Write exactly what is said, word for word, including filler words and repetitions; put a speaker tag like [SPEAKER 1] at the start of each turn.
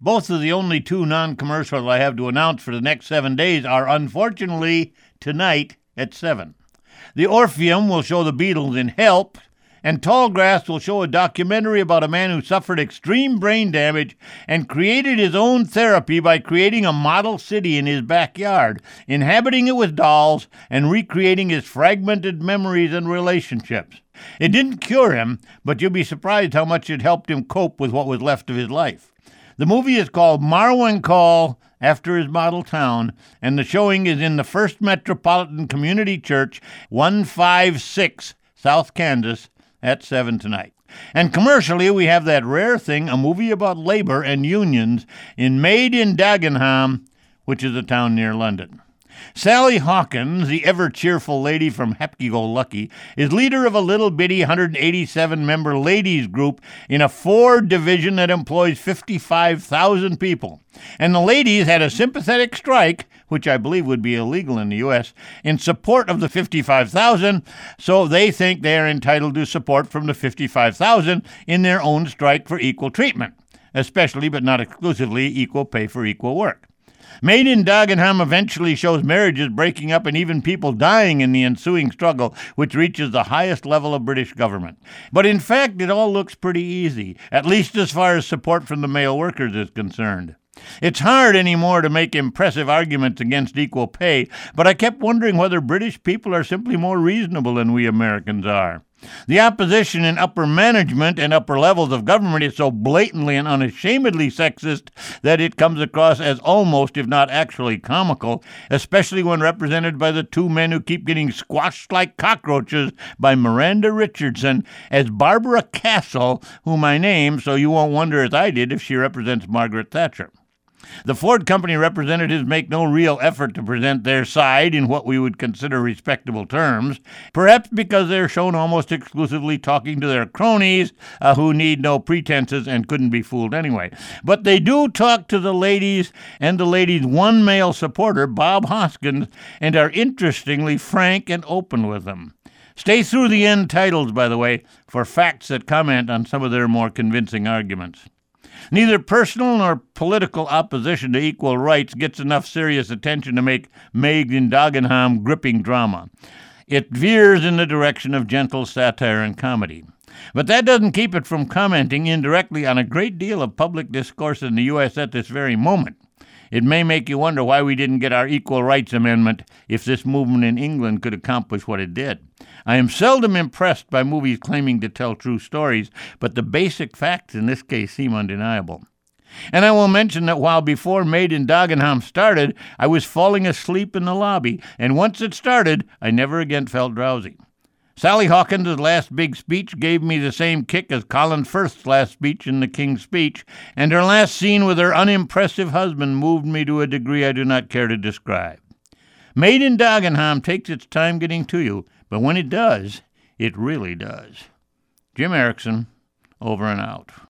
[SPEAKER 1] Both of the only two non-commercials I have to announce for the next seven days are, unfortunately, tonight at seven. The Orpheum will show the Beatles in Help, and Tallgrass will show a documentary about a man who suffered extreme brain damage and created his own therapy by creating a model city in his backyard, inhabiting it with dolls, and recreating his fragmented memories and relationships. It didn't cure him, but you'll be surprised how much it helped him cope with what was left of his life. The movie is called Marwencol, after his model town, and the showing is in the First Metropolitan Community Church, one fifty-six South Kansas, at seven tonight. And commercially, we have that rare thing, a movie about labor and unions in Made in Dagenham, which is a town near London. Sally Hawkins, the ever-cheerful lady from Happy-Go-Lucky, is leader of a little-bitty one hundred eighty-seven member ladies group in a Ford division that employs fifty-five thousand people. And the ladies had a sympathetic strike, which I believe would be illegal in the U S, in support of the fifty-five thousand, so they think they are entitled to support from the fifty-five thousand in their own strike for equal treatment, especially but not exclusively equal pay for equal work. Made in Dagenham eventually shows marriages breaking up and even people dying in the ensuing struggle, which reaches the highest level of British government. But in fact, it all looks pretty easy, at least as far as support from the male workers is concerned. It's hard anymore to make impressive arguments against equal pay, but I kept wondering whether British people are simply more reasonable than we Americans are. The opposition in upper management and upper levels of government is so blatantly and unashamedly sexist that it comes across as almost, if not actually, comical, especially when represented by the two men who keep getting squashed like cockroaches by Miranda Richardson as Barbara Castle, whom I name so you won't wonder as I did if she represents Margaret Thatcher. The Ford Company representatives make no real effort to present their side in what we would consider respectable terms, perhaps because they're shown almost exclusively talking to their cronies, uh, who need no pretenses and couldn't be fooled anyway. But they do talk to the ladies and the ladies' one male supporter, Bob Hoskins, and are interestingly frank and open with them. Stay through the end titles, by the way, for facts that comment on some of their more convincing arguments. Neither personal nor political opposition to equal rights gets enough serious attention to make Made in Dagenham gripping drama. It veers in the direction of gentle satire and comedy. But that doesn't keep it from commenting indirectly on a great deal of public discourse in the U S at this very moment. It may make you wonder why we didn't get our Equal Rights Amendment if this movement in England could accomplish what it did. I am seldom impressed by movies claiming to tell true stories, but the basic facts in this case seem undeniable. And I will mention that while before Made in Dagenham started, I was falling asleep in the lobby, and once it started, I never again felt drowsy. Sally Hawkins' last big speech gave me the same kick as Colin Firth's last speech in The King's Speech, and her last scene with her unimpressive husband moved me to a degree I do not care to describe. Made in Dagenham takes its time getting to you, but when it does, it really does. Jim Erickson, over and out.